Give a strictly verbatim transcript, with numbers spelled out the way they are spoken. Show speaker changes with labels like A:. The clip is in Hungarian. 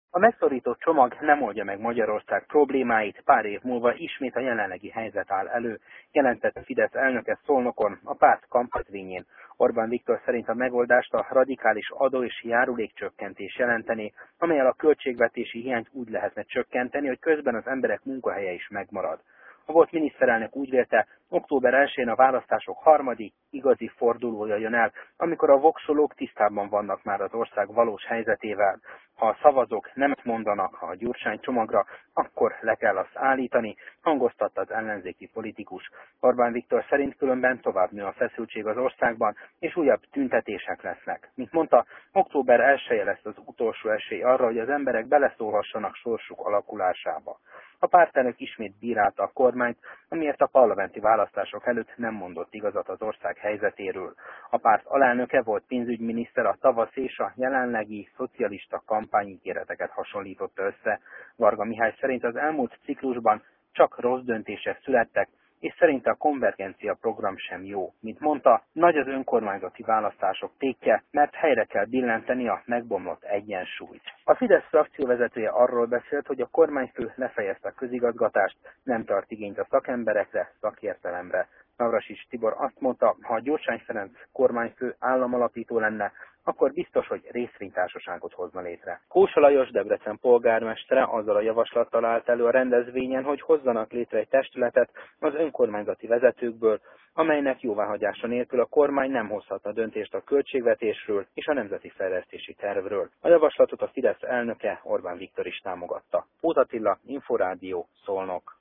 A: A megszorító csomag nem oldja meg Magyarország problémáit, pár év múlva ismét a jelenlegi helyzet áll elő, jelentette Fidesz elnöke Szolnokon, a párt kampányvényén. Orbán Viktor szerint a megoldást a radikális adó és járulékcsökkentés jelenteni, amellyel a költségvetési hiányt úgy lehetne csökkenteni, hogy közben az emberek munkahelye is megmarad. A volt miniszterelnök úgy vélte, október elsején a választások harmadik, igazi fordulója jön el, amikor a voksolók tisztában vannak már az ország valós helyzetével. Ha a szavazók nemet mondanak a Gyurcsány csomagra, akkor le kell azt állítani, hangoztatta az ellenzéki politikus. Orbán Viktor szerint különben tovább nő a feszültség az országban, és újabb tüntetések lesznek. Mint mondta, október elseje lesz az utolsó esély arra, hogy az emberek beleszólhassanak sorsuk alakulásába. A pártelnök ismét bírálta a kormányt, amiért a parlamenti választások előtt nem mondott igazat az ország helyzetéről. A párt alelnöke volt pénzügyminiszter a tavasz és a jelenlegi szocialista kampányígéreteket hasonlította össze. Varga Mihály szerint az elmúlt ciklusban csak rossz döntések születtek, és szerinte a konvergencia program sem jó. Mint mondta, nagy az önkormányzati választások tétje, mert helyre kell billenteni a megbomlott egyensúlyt. A Fidesz frakcióvezetője arról beszélt, hogy a kormányfő lefejezte a közigazgatást, nem tart igényt a szakemberekre, szakértelemre. Navracsics Tibor azt mondta, ha a Gyurcsány Ferenc kormányfő államalapító lenne, akkor biztos, hogy részvénytársaságot hozna létre. Kósa Lajos Debrecen polgármestere azzal a javaslattal állt elő a rendezvényen, hogy hozzanak létre egy testületet az önkormányzati vezetőkből, amelynek jóváhagyása nélkül a kormány nem hozhatna döntést a költségvetésről és a nemzeti fejlesztési tervről. A javaslatot a Fidesz elnöke Orbán Viktor is támogatta. Óth Attila, Inforádió, Szolnok.